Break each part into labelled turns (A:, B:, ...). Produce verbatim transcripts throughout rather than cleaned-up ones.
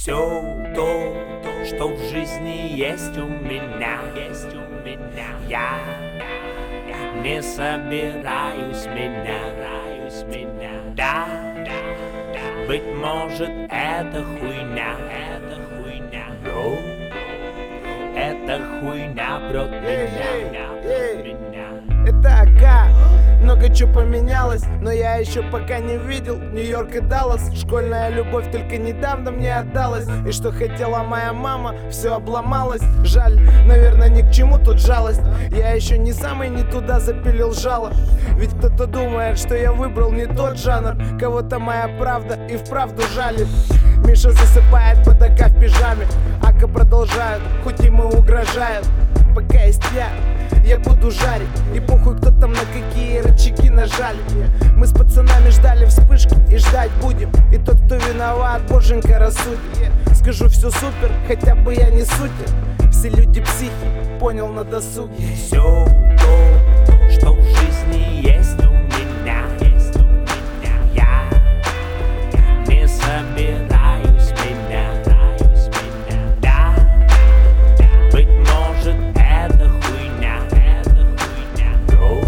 A: Все то, что в жизни есть у меня, есть у меня. Я не собираюсь менять, меня. Да, быть может, это хуйня, это хуйня. Но эта хуйня прет меня, прет меня.
B: Это АК. Много чего поменялось, но я еще пока не видел Нью-Йорк и Даллас. Школьная любовь только недавно мне отдалась. И что хотела моя мама, все обломалось. Жаль, наверное, ни к чему тут жалость. Я еще не самый не туда запилил жало. Ведь кто-то думает, что я выбрал не тот жанр. Кого-то моя правда и вправду жалит. Миша засыпает под АК в пижаме. Ака продолжают, хоть ему угрожают. Пока есть я, я буду жарить. И похуй, кто там на какие рычаги нажали. Мы с пацанами ждали вспышки и ждать будем. И тот, кто виноват, боженька рассудит. Скажу, все супер, хотя бы я не сутер. Все люди психи, понял на досуге.
A: Все то, что в жизни есть у меня, есть у меня. Я не собираюсь менять, меня. Да, быть может, это хуйня, это хуйня. Но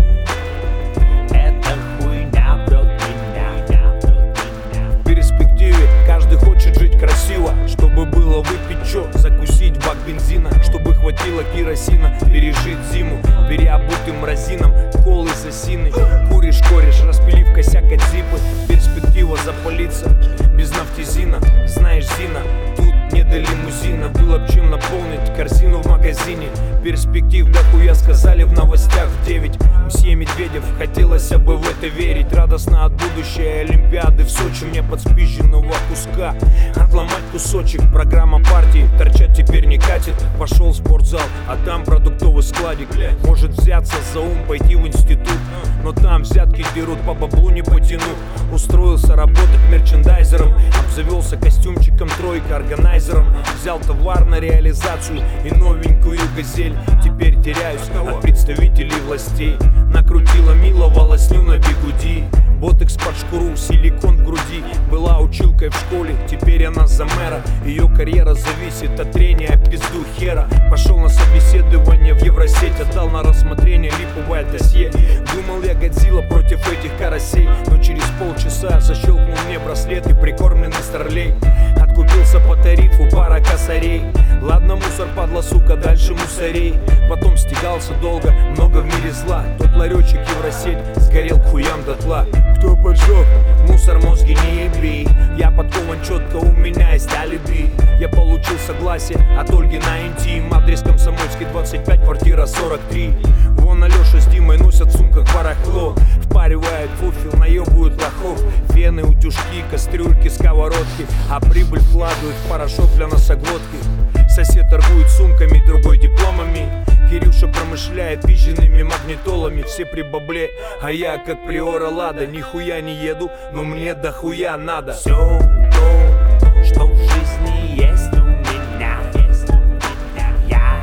A: эта хуйня прет меня, прет меня.
C: В перспективе каждый хочет жить красиво, чтобы было выпить чё, закусить бак бензина, чтобы хватило керосина, пережить зиму переобутым разином, колы с осиной. Куришь, корешь, распилив косяк от зипы. Перспектива запалиться без нафтизина. Знаешь, Зина, тут не до лимузина. Было б чем наполнить корзину в магазине. Перспектив дохуя, сказали в новостях в девять. Мсье Медведев, хотелось бы в это верить. Радостно от будущей Олимпиады в Сочи. Мне подспизженного куска отломать кусочек. Программа партии торчать теперь не катит. Пошел в спортзал, а там продуктовый складик. Может взяться за ум, пойти в институт, но там взятки берут, по баблу не потяну. Устроился работать мерчендайзером, обзавелся костюмчиком тройка, органайзером. Взял товар на реализацию и новенькую газель. Теперь теряюсь от представителей властей. Накрутила мило волосню на бигуди. Ботекс под шкуру, силикон в груди. Была училкой в школе, теперь она за мэра. Ее карьера зависит от трения пизду хера. Пошел на собеседование в Евросеть, отдал на рассмотрение липовое досье. Думал я Годзилла против этих карасей, но через полчаса защелкнул мне браслет и прикормленный старлей. Откупился по тарифу пара косарей. Ладно, мусор, падла, сука, дальше мусорей. Потом стегался долго, много в мире зла. Тот ларечек Евросеть сгорел к хуям дотла. Кто поджег? Мусор, мозги не еби. Я подкован четко, у меня есть алиби. Я получил согласие от Ольги на интим. Адрес Комсомольский, двадцать пять, квартира сорок три. Вон Алеша с Димой носят в сумках барахло. Впаривают фуфел, наебывают лохов. Фены, утюжки, кастрюльки, сковородки. А прибыль вкладывают в порошок для носоглотки. Сосед торгует сумками, другой дипломами. Кирюша промышляет пищенными магнитолами. Все при бабле, а я как приора Лада. Нихуя не еду, но мне дохуя надо.
A: Все то, что в жизни есть у меня, есть у меня. Я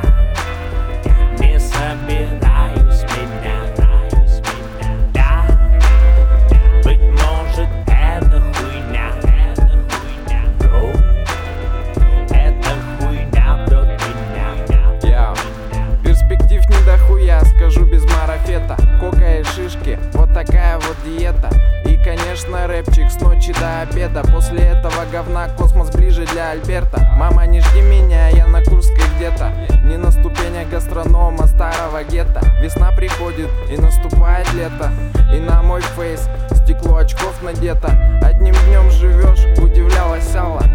A: не собираюсь менять, меня. Да, быть может, это хуйня, это хуйня. Но эта хуйня прет меня,
D: Я перспектив не дохуя, скажу без марафета. Кока и шишки, вот такая вот диета. И, конечно, рэпчик с ночи до обеда. После этого говна космос ближе для Альберта. Мама, не жди меня, я на Курской где-то. Не на ступенях гастронома старого гетто. Весна приходит и наступает лето. И на мой фейс стекло очков надето. Одним днем живешь, удивлялась Алла.